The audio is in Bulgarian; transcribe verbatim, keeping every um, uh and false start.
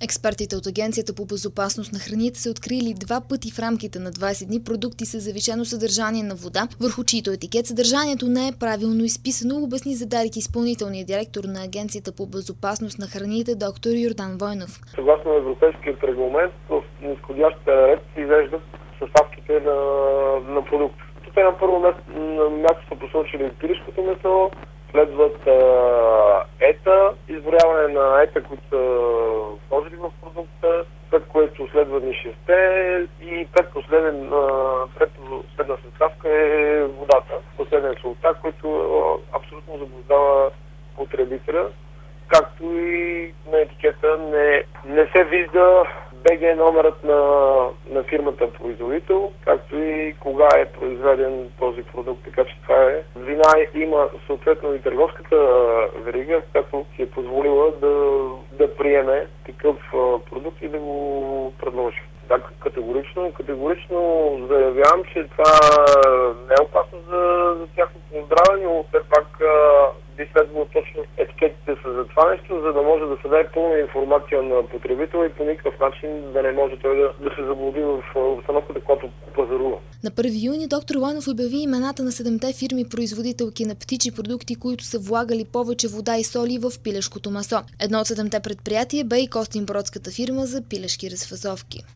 Експертите от Агенцията по безопасност на храните са открили два пъти в рамките на двайсет дни продукти с завишено съдържание на вода, върху чието етикет съдържанието не е правилно изписано, обясни за Дарик изпълнителният директор на Агенцията по безопасност на храните доктор Йордан Войнов. Съгласно европейският регламент, в низходящия ред се извеждат съставките на, на продукт. Тук е на първо място, на място са посочили пилешкото месо, следват а, ета, изброяване на ета, които са сложили в продукта, след което следва нишесте и пред последен, пред последна съставка е водата, последен солта, който абсолютно заблуждава потребителя, както и на етикета не, не се вижда БГ номерът на, на фирмата производител, както и кога е произведен този продукт, така че това е вина. Има съответно и търговската верига, която си е позволила да, да приеме такъв продукт и да го предложи. Да, категорично, категорично заявявам, че това не е опасно за, за тяхното здраве, но все пак би следвало точно етикетите са за това нещо, за да може да се даде пълна информация на потребителя и по никакъв начин да не може той да, да се заблуди в обстановката, която пазарува. На първи юни доктор Войнов обяви имената на седемте фирми производителки на птичи продукти, които са влагали повече вода и соли в пилешкото месо. Едно от седемте предприятия бе и Костинбродската фирма за пилешки разфасовки.